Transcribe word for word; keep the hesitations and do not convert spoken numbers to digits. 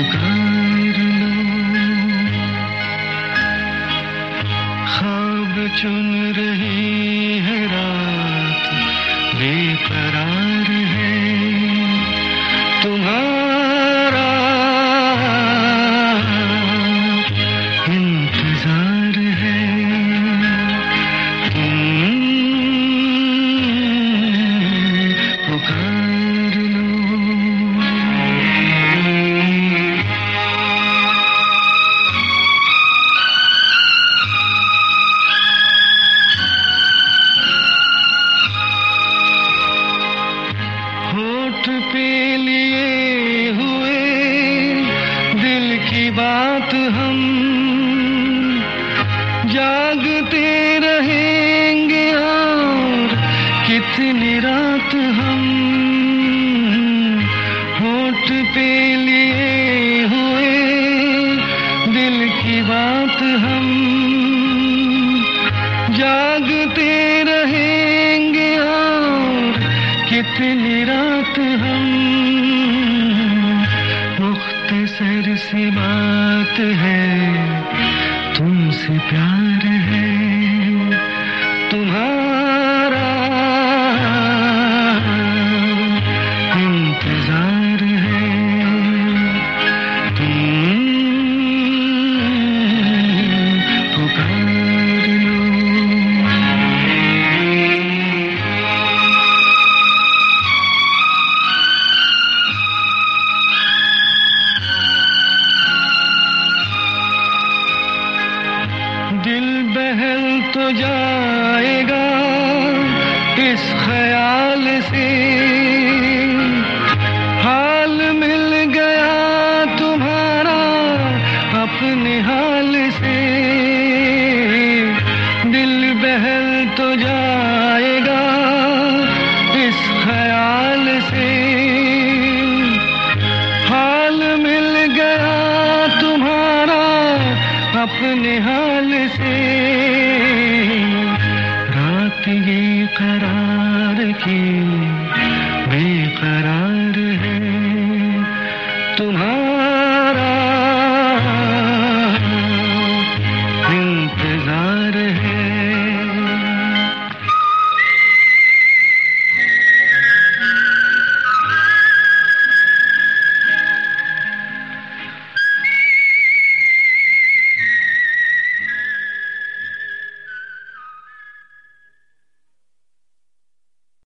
पुकार लो। ख्वाब चुन रही है रात, बेकरार है तुम्हारा इंतजार है। तुम पुकार लो। होठ पे लिए हुए दिल की बात हम जागते रहेंगे और कितनी रात हम। होठ पे लिए हुए दिल की बात हम जागते रहेंगे और कितनी रात हम। मुख्तसर सी बात है, तुमसे प्यार है तुम्हारा इंतजार है। तुम पुकार लो। दिल बहल तो जाएगा इस ख्याल से, हाल मिल गया तुम्हारा अपने हाल से। दिल बहल तो जाएगा इस ख्याल से, हाल मिल गया तुम्हारा अपने हाल से। रात ये करार की बेकरार